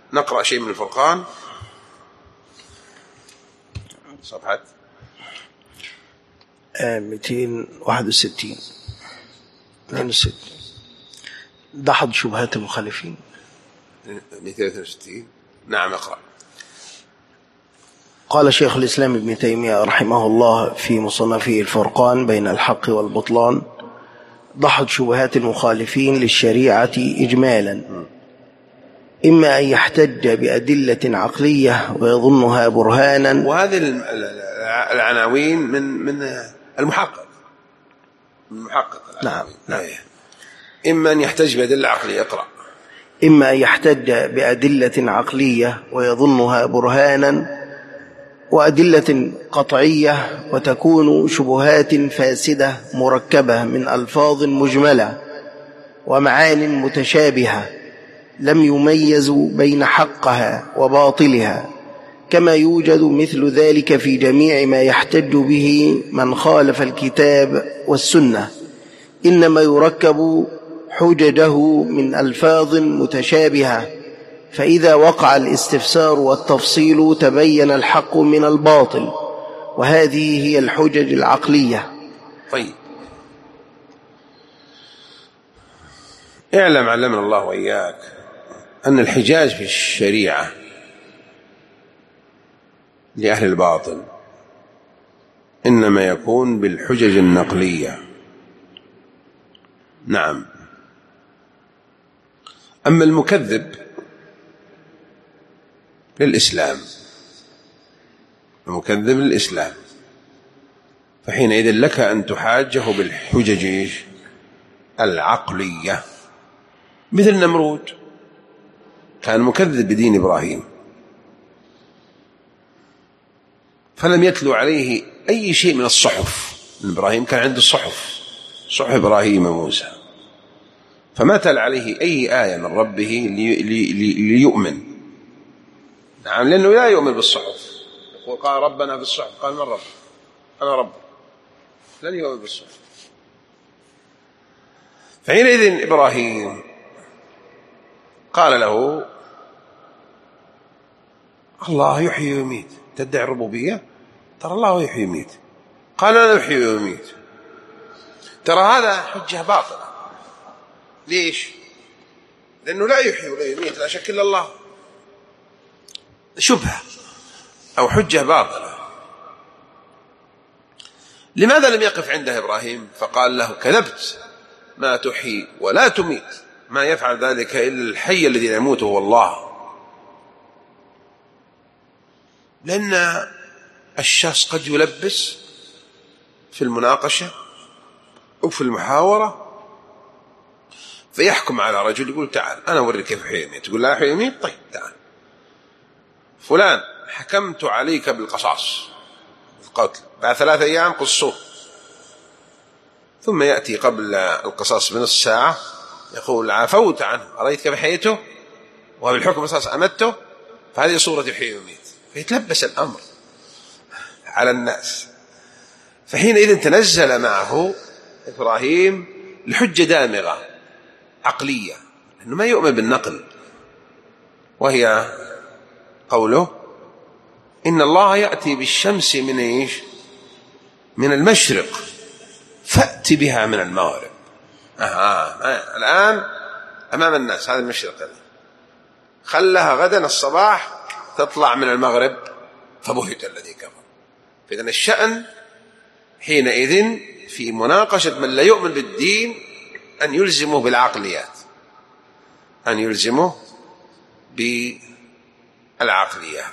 نقرأ شيء من الفرقان. صفحة 261 62. دحض شبهات المخالفين. 262. نعم اقرأ. قال شيخ الإسلام ابن تيمية رحمه الله في مصنفه الفرقان بين الحق والبطلان: دحض شبهات المخالفين للشريعة إجمالا، إما أن يحتج بأدلة عقلية ويظنها برهانا. وهذه العناوين من المحقق، نعم. إما أن يحتج بأدلة عقلية. اقرأ. إما أن يحتج بأدلة عقلية ويظنها برهانا، وأدلة قطعية، وتكون شبهات فاسدة مركبة من ألفاظ مجملة ومعان متشابهة لم يميزوا بين حقها وباطلها، كما يوجد مثل ذلك في جميع ما يحتج به من خالف الكتاب والسنة، إنما يركب حججه من ألفاظ متشابهة، فإذا وقع الاستفسار والتفصيل تبين الحق من الباطل، وهذه هي الحجج العقلية. طيب، اعلم علمنا الله وإياك أن الحجاج في الشريعة لأهل الباطل إنما يكون بالحجج النقلية. نعم. أما المكذب للإسلام، المكذب للإسلام، فحينئذ لك أن تحاجه بالحجج العقلية، مثل نمرود كان مكذب بدين إبراهيم، فلم يتلو عليه أي شيء من الصحف. إبراهيم كان عنده الصحف، صحف إبراهيم وموسى، فما تل عليه أي آية من ربه ليؤمن. نعم، لأنه لا يؤمن بالصحف. يقول قال ربنا في الصحف، قال من رب؟ أنا رب. لن يؤمن بالصحف. فحينئذ إبراهيم قال له الله يحيي ويميت، تدعي الربوبية؟ ترى الله يحيي ويميت. قال أنا يحيي ويميت. ترى هذا حجة باطلة. ليش؟ لأنه لا يحيي ولا يميت، لا شك إلا الله. شبهة أو حجة باطلة. لماذا لم يقف عنده إبراهيم فقال له كذبت، ما تحيي ولا تميت، ما يفعل ذلك إلا الحي الذي لا يموت هو الله. لأن الشخص قد يلبس في المناقشة أو في المحاورة فيحكم على رجل، يقول تعال أنا أوريك كيف يحيي ويميت، تقول لا يحيي ويميت، طيب تعال فلان حكمت عليك بالقصاص، القتل، بعد 3 أيام قصوه. ثم يأتي قبل القصاص بنصف ساعة يقول عفوت عنه، أرأيت كيف حيته وبالحكم القصاص أمته، فهذه صورة يحيي ويميت. فيتلبس الأمر على الناس. فحينئذ تنزل معه إبراهيم لحجة دامغة عقلية، لأنه ما يؤمن بالنقل، وهي قوله إن الله يأتي بالشمس من إيش؟ من المشرق فأتي بها من المغرب. الآن أمام الناس هذا المشرق هذا، خلها غدا الصباح تطلع من المغرب فبهت الذي كفر. فإذن الشأن حينئذ في مناقشة من لا يؤمن بالدين أن يلزمه بالعقليات، أن يلزمه بالعقليات.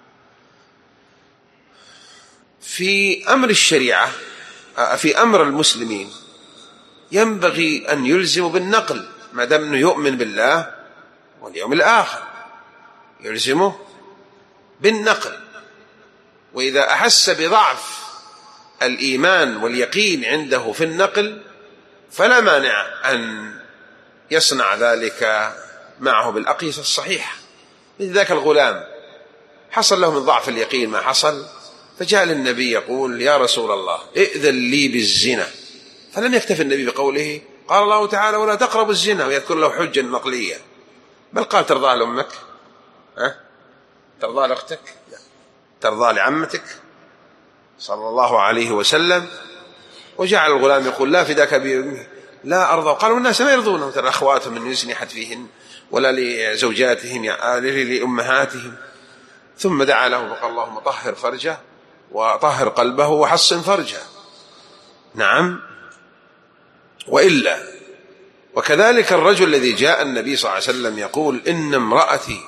في أمر الشريعة، في أمر المسلمين، ينبغي أن يلزموا بالنقل، ما دام أنه يؤمن بالله واليوم الآخر يلزمه بالنقل. وإذا أحس بضعف الإيمان واليقين عنده في النقل فلا مانع أن يصنع ذلك معه بالأقيسة الصحيحة. مثل ذاك الغلام حصل له من ضعف اليقين ما حصل، فجاء للنبي يقول يا رسول الله ائذن لي بالزنا، فلم يكتف النبي بقوله قال الله تعالى ولا تقربوا الزنا ويذكر له حجة نقلية، بل قال ترضى لأمك ترضى لأختك؟ ترضى لعمتك؟ صلى الله عليه وسلم. وجعل الغلام يقول لا فداك بأمي لا أرضى. وقالوا الناس ما يرضون ترى أخواتهم من يزني فيهن ولا لزوجاتهم لأمهاتهم. ثم دعا له وقال اللهم طهر فرجه وطهر قلبه وحصن فرجه. نعم. وإلا وكذلك الرجل الذي جاء النبي صلى الله عليه وسلم يقول إن امرأتي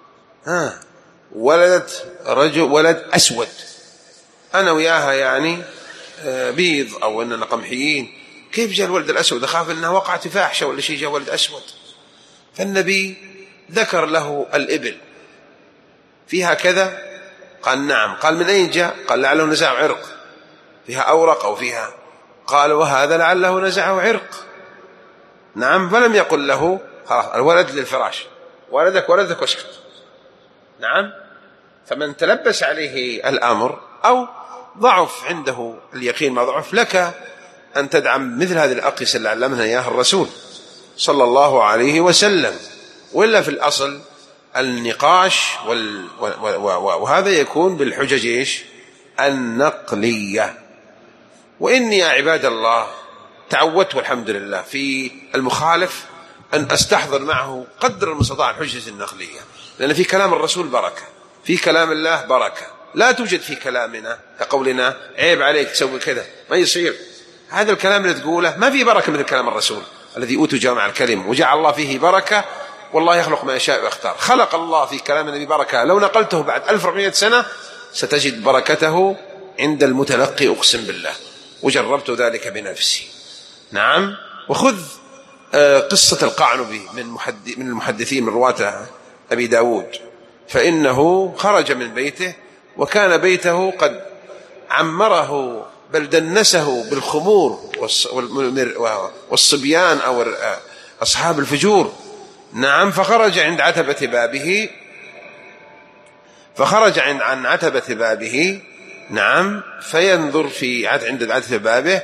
ولدت ولد أسود، أنا وياها يعني بيض أو أننا قمحيين، كيف جاء الولد الأسود؟ أخاف أنها وقعت فاحشة ولا شيء جاء ولد أسود. فالنبي ذكر له الإبل فيها كذا، قال نعم. قال من أين جاء؟ قال لعله نزع عرق، فيها أورق أو فيها. قال وهذا لعله نزعه عرق. نعم. فلم يقل له الولد للفراش، ولدك واسكت. نعم. فمن تلبس عليه الأمر أو ضعف عنده اليقين ما ضعف، لك أن تدعم مثل هذه الأقيسة اللي علمنا إياها الرسول صلى الله عليه وسلم. وإلا في الأصل النقاش وهذا يكون بالحجج النقلية. وإني يا عباد الله تعودت والحمد لله في المخالف أن أستحضر معه قدر المستطاع الحجة النقلية، لأن في كلام الرسول بركة، في كلام الله بركة، لا توجد في كلامنا كقولنا عيب عليك تسوي كذا ما يصير. هذا الكلام اللي تقوله ما فيه بركة مثل كلام الرسول الذي أوتوا جامع الكلم وجعل الله فيه بركة. والله يخلق ما يشاء ويختار. خلق الله في كلام النبي بركة، لو نقلته بعد 1400 سنة ستجد بركته عند المتلقي أقسم بالله، وجربت ذلك بنفسي. نعم. وخذ قصة القعنبي من المحدثين من رواة أبي داود، فإنه خرج من بيته وكان بيته قد عمره بل دنسه بالخمور والصبيان أو أصحاب الفجور. نعم. فخرج عن عتبة بابه. نعم. فينظر عند عتبة بابه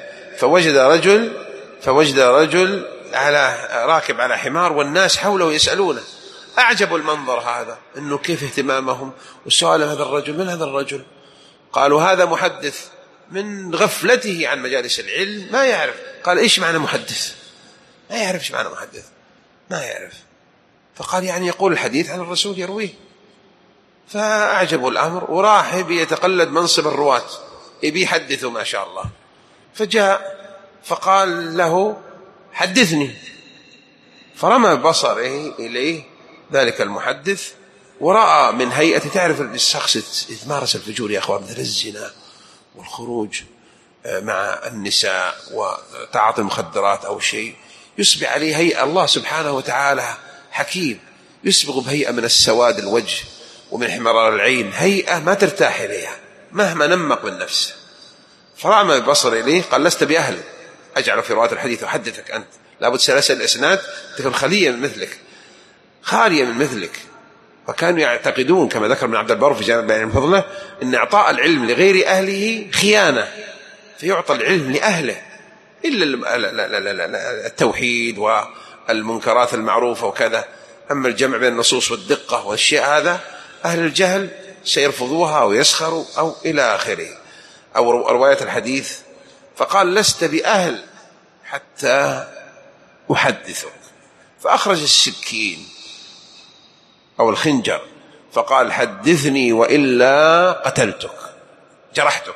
فوجد رجل راكب على حمار والناس حوله يسألونه. أعجب المنظر هذا، إنه كيف اهتمامهم وسؤال هذا الرجل. من هذا الرجل؟ قالوا هذا محدث من غفلته عن مجالس العلم ما يعرف. قال إيش معنى محدث؟ ما يعرف إيش معنى محدث، ما يعرف. فقال يعني يقول الحديث عن الرسول يرويه. فأعجبوا الأمر وراح يتقلد منصب الرواة يبي يحدثه ما شاء الله. فجاء فقال له حدثني، فرمى بصره إليه ذلك المحدث ورأى من هيئة، تعرف الشخص يتمارس الفجور يا أخوان مثل الزنا والخروج مع النساء وتعاطي المخدرات أو شيء، يصبح عليه هيئة. الله سبحانه وتعالى حكيم، يسبغ بهيئة من السواد الوجه ومن حمرار العين، هيئة ما ترتاح إليها مهما نمق من نفسه. فرمى بصر إليه قال لست بأهل أجعل في رواة الحديث وحدثك أنت، لابد سلاسل الإسناد تكون خالية من مثلك. وكانوا يعتقدون كما ذكر ابن عبد البر في جامع بيان فضله أن إعطاء العلم لغير أهله خيانة، فيعطى العلم لأهله إلا التوحيد والمنكرات المعروفة وكذا. أما الجمع بين النصوص والدقة والشيء هذا أهل الجهل سيرفضوها ويسخروا أو إلى آخره، أو رواية الحديث. فقال لست بأهل حتى أحدثك. فأخرج السكين أو الخنجر فقال حدثني وإلا قتلتك جرحتك.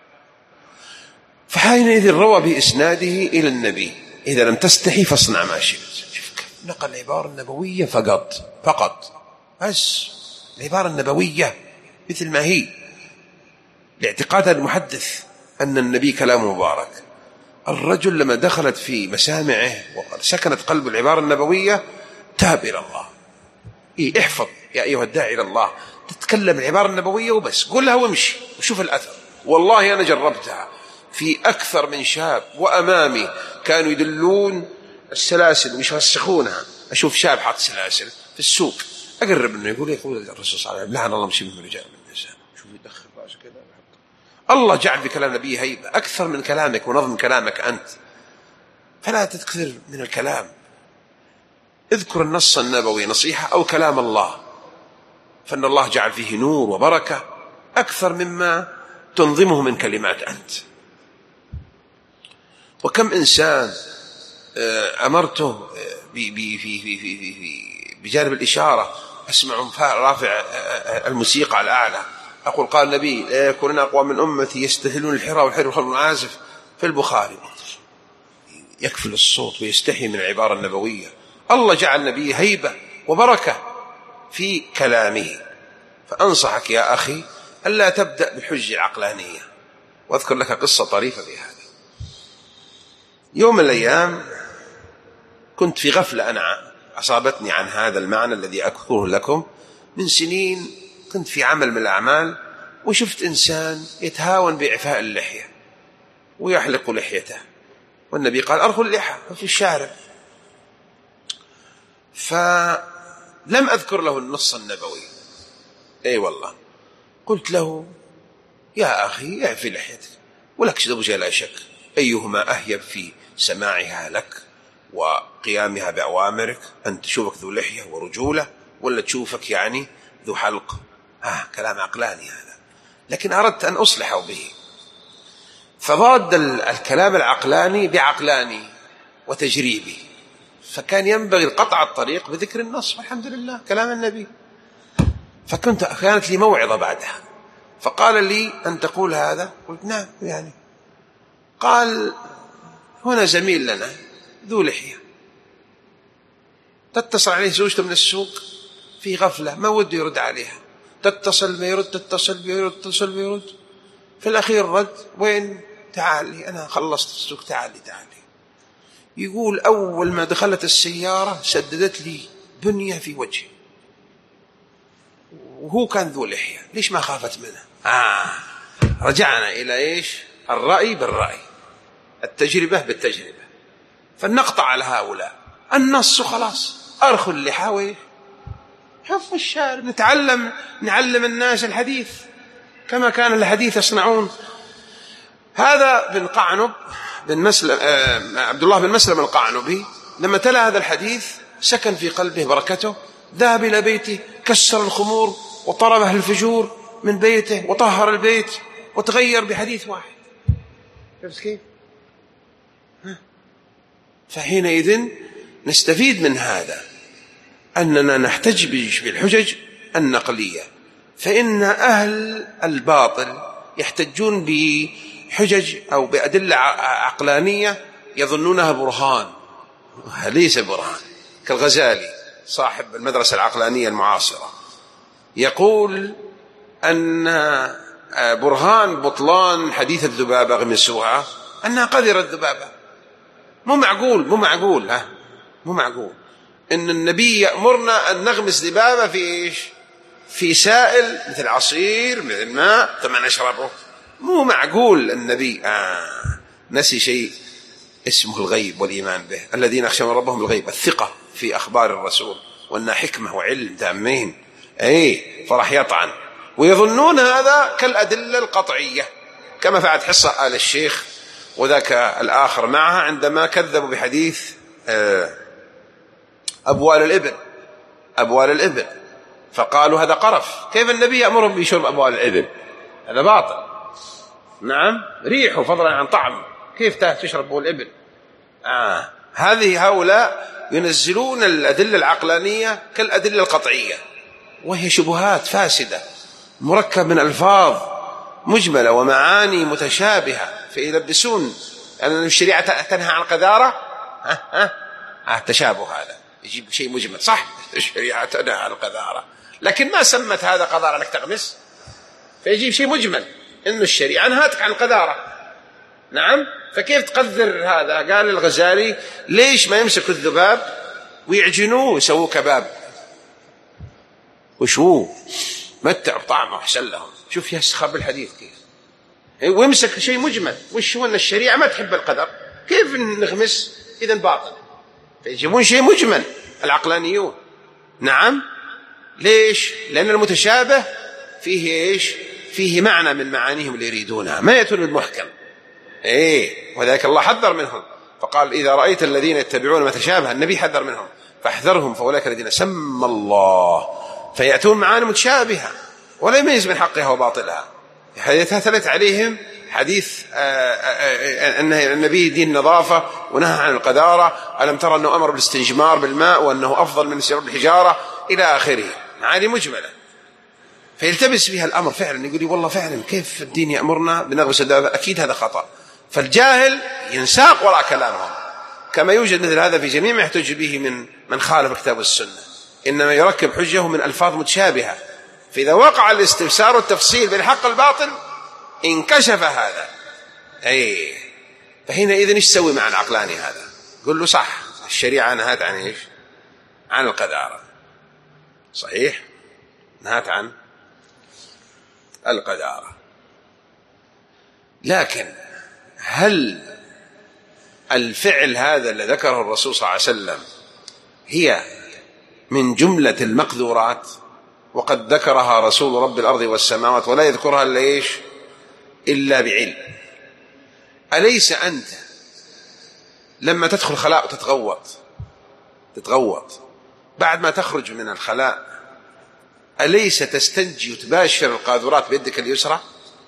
فحينئذ روى بإسناده إلى النبي إذا لم تستحي فاصنع ما شئت. نقل العبارة النبوية فقط بس العبارة النبوية مثل ما هي، لاعتقاد المحدث أن النبي كلام مبارك. الرجل لما دخلت في مسامعه وسكنت قلب العبارة النبوية تاب إلى الله. احفظ يا أيها الداعي إلى الله، تتكلم العبارة النبوية وبس، قولها وامشي وشوف الأثر. والله أنا جربتها في أكثر من شاب وأمامي كانوا يدلون السلاسل ويشرسخونها. أشوف شاب حاط سلاسل في السوق أقرب منه يقول الرسول صلى الله عليه وسلم لعن الله مشي من الرجال من النساء. شوف يدخل رأسه كذا. الله جعل في كلام نبيه هيبة أكثر من كلامك ونظم كلامك أنت، فلا تكثر من الكلام. اذكر النص النبوي نصيحة أو كلام الله فإن الله جعل فيه نور وبركة أكثر مما تنظمه من كلمات أنت. وكم إنسان أمرته بجانب الإشارة أسمع رافع الموسيقى على الأعلى، أقول قال النبي لا يكونن أقوام من أمتي يستهلون الحرى والحر والخمر والعازف في البخاري، يكفل الصوت ويستحي من العبارة النبوية. الله جعل النبي هيبة وبركة في كلامه. فأنصحك يا أخي ألا تبدأ بالحجة العقلانية. وأذكر لك قصة طريفة في هذا. يوم من الأيام كنت في غفلة أنا أصابتني عن هذا المعنى الذي أذكره لكم من سنين. كنت في عمل من الأعمال وشفت إنسان يتهاون بإعفاء اللحية ويحلق لحيته، والنبي قال أرخوا اللحى في الشارع. فلم أذكر له النص النبوي، أي والله. قلت له يا أخي اعفي لحيتك ولك زوجة لا شك، أيهما أهيب في سماعها لك وقيامها بأوامرك، أن تشوفك ذو لحية ورجولة ولا تشوفك يعني ذو حلق؟ كلام عقلاني هذا، لكن أردت أن أصلحه به. فضاد الكلام العقلاني بعقلاني وتجريبي، فكان ينبغي قطع الطريق بذكر النص والحمد لله كلام النبي. كانت لي موعظة بعدها، فقال لي أن تقول هذا؟ قلت نعم يعني. قال هنا زميل لنا ذو لحية تتصل عليه زوجته من السوق في غفلة ما وده يرد عليها، تتصل ما يرد، تتصل بيرد، تتصل بيرد، في الأخير رد وين؟ تعالي أنا خلصت السوق، تعالي. يقول أول ما دخلت السيارة سددت لي بنية في وجهي، وهو كان ذو لحية، ليش ما خافت منه؟ رجعنا إلى إيش؟ الرأي بالرأي، التجربة بالتجربة. فلنقطع على هؤلاء النص خلاص، أرخوا اللحى وإيش؟ حفظ الشارع، نعلم الناس الحديث كما كان الحديث يصنعون. هذا بن قعنب بن مسلم عبد الله بن مسلم القعنبي لما تلا هذا الحديث سكن في قلبه بركته، ذهب إلى بيته كسر الخمور وطرب أهل الفجور من بيته وطهر البيت وتغير بحديث واحد. شفت كيف؟ فحينئذ نستفيد من هذا أننا نحتج بالحجج النقلية، فإن أهل الباطل يحتجون بحجج أو بأدلة عقلانية يظنونها برهان، ليس برهان. كالغزالي صاحب المدرسة العقلانية المعاصرة يقول أن برهان بطلان حديث الذبابة غمسوها أنها قذرت الذبابة. مو معقول إن النبي يأمرنا أن نغمس ذبابة في إيش؟ في سائل مثل عصير مثل ماء ثم نشربه. مو معقول. النبي نسي شيء اسمه الغيب والإيمان به. الذين يخشون ربهم بالغيب، الثقة في أخبار الرسول، وأنها حكمة وعلم تامين، فرح يطعن ويظنون هذا كالأدلة القطعية، كما فعلت حصة آل الشيخ وذاك الآخر معها عندما كذبوا بحديث أبوال الإبل، فقالوا هذا قرف، كيف النبي يأمرهم بشرب أبوال الإبل؟ هذا باطل. نعم، ريحه فضلا عن طعم، كيف تشرب أبوال الإبل؟ هؤلاء ينزلون الأدلة العقلانية كالأدلة القطعية، وهي شبهات فاسدة مركب من ألفاظ مجملة ومعاني متشابهة، فيلبسون أن الشريعة تنهى عن قذارة. التشابه هذا يجيب شيء مجمل، صح، الشريعة تنهى عن القذارة، لكن ما سمت هذا قذارة أنك تغمس، فيجيب شيء مجمل إنه الشريعة نهتك عن قذارة. نعم، فكيف تقذر هذا؟ قال الغزالي ليش ما يمسكوا الذباب ويعجنوه ويسووه كباب وشوه متع بطعمه أحسن لهم. شوف يسخر بالحديث كيف، ويمسك شيء مجمل. وش هو؟ أن الشريعة ما تحب القدر، كيف نغمس؟ إذن باطل. فيجيبون شيء مجمل العقلانيون. نعم، ليش؟ لأن المتشابه فيه إيش؟ فيه معنى من معانيهم اللي يريدونها، ما يأتون المحكم. وذلك الله حذر منهم فقال إذا رأيت الذين يتبعون ما تشابه، النبي حذر منهم فاحذرهم فأولئك الذين سمى الله فيأتون معاني متشابهة ولا يميز بين حقها وباطلها. تلت عليهم حديث أن النبي دين نظافة ونهى عن القذارة، ألم ترى أنه أمر بالاستنجمار بالماء وأنه أفضل من استجمار بالحجارة إلى آخره، معاني مجملة. فيلتبس بها الأمر فعلا، يقول لي والله فعلا كيف الدين يأمرنا بنغمس الدابة؟ أكيد هذا خطأ. فالجاهل ينساق وراء كلامهم، كما يوجد مثل هذا في جميع ما يحتج به من خالف الكتاب والسنة، إنما يركب حجه من ألفاظ متشابهة. فإذا وقع الاستفسار والتفصيل بين الحق والباطل انكشف هذا. فحينئذ ايش تسوي مع العقلاني هذا؟ قل له صح، الشريعة نهت عن ايش؟ عن القذارة، صحيح، نهت عن القذارة. لكن هل الفعل هذا الذي ذكره الرسول صلى الله عليه وسلم هي من جملة المقذورات؟ وقد ذكرها رسول رب الأرض والسماوات ولا يذكرها إلا بعلم. أليس أنت لما تدخل خلاء وتتغوط بعد ما تخرج من الخلاء أليس تستنجي وتباشر القاذورات بيدك اليسرى؟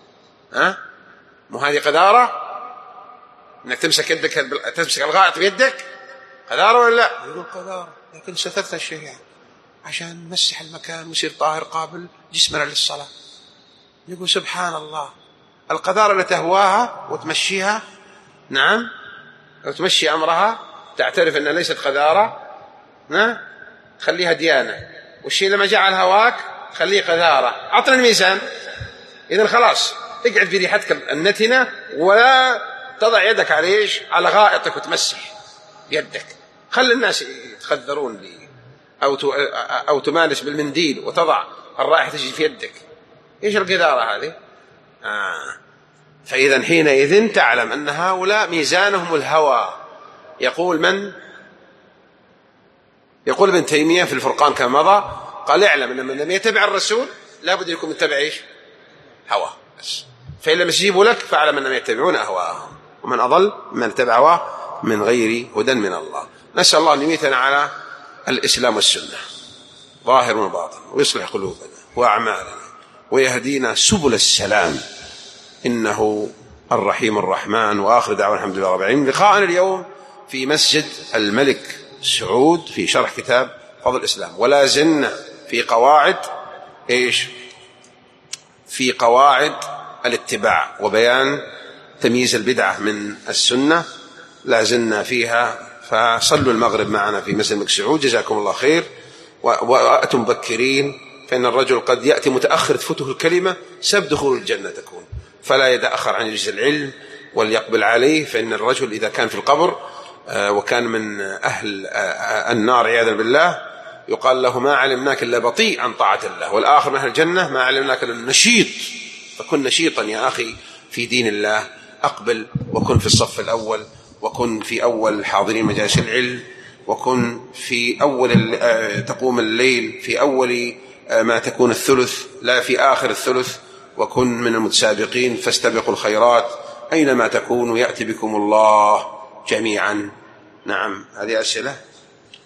مو هذه قذارة؟ انك تمسك الغائط بيدك قذارة ولا لا؟ يقول قذارة، لكن سترت الشريعة عشان نمسح المكان ويصير طاهر قابل جسمنا للصلاة. يقول سبحان الله، القذارة اللي تهواها وتمشيها، نعم، وتمشي أمرها، تعترف أنها ليست قذارة، خليها ديانة، والشيء لما جاء على هواك خليه قذارة. أعطنا الميزان. إذن خلاص اقعد في ريحتك النتنة ولا تضع يدك على ايش؟ على غائطك وتمسح يدك. خلي الناس يتخذرون لي أو تمارس بالمنديل وتضع الرائحة تجي في يدك. ايش القذارة هذه؟ فإذا حينئذ تعلم أن هؤلاء ميزانهم الهوى. يقول ابن تيمية في الفرقان كما مضى، قال اعلم أن من لم يتبع الرسول لا بد يكون متبع ايش؟ هوى بس. فإن لم يستجيبوا لك فاعلم أنهم يتبعون أهواءهم، ومن أضل من اتبع هواه من غير هدى من الله. نسأل الله أن يميتنا على الإسلام والسنة ظاهر وباطن، ويصلح قلوبنا وأعمالنا ويهدينا سبل السلام، إنه الرحيم الرحمن. وآخر دعوة الحمد لله رب العالمين. لقاءنا اليوم في مسجد الملك سعود في شرح كتاب فضل الإسلام، ولا زلنا في قواعد في قواعد الاتباع وبيان تمييز البدعة من السنة، لا زلنا فيها. فصلوا المغرب معنا في مسجد الملك سعود جزاكم الله خير، وأتوا مبكرين، فإن الرجل قد يأتي متأخر تفوته الكلمة سبب دخول الجنة تكون، فلا يتأخر عن يجلس العلم وليقبل عليه. فإن الرجل إذا كان في القبر وكان من أهل النار عياذا بالله يقال له ما علمناك إلا بطيء عن طاعة الله، والآخر من أهل الجنة ما علمناك إلا نشيط. فكن نشيطا يا أخي في دين الله، أقبل وكن في الصف الأول، وكن في أول حاضرين مجالس العلم، وكن في أول تقوم الليل في أول ما تكون الثلث لا في آخر الثلث، وكن من المتسابقين فاستبقوا الخيرات أينما تكونوا يأتي بكم الله جميعا. نعم، هذه أسئلة.